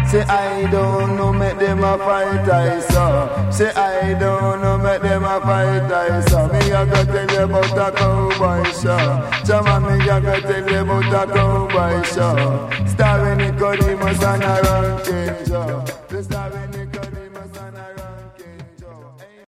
Say I don't know, make them a fight, I saw. Say I don't know, make them a fight, I saw. Me a go tell you about a cowboy show. Chama, me a go tell you about a cowboy show. Starring Nicodemus and a Rankin Joe.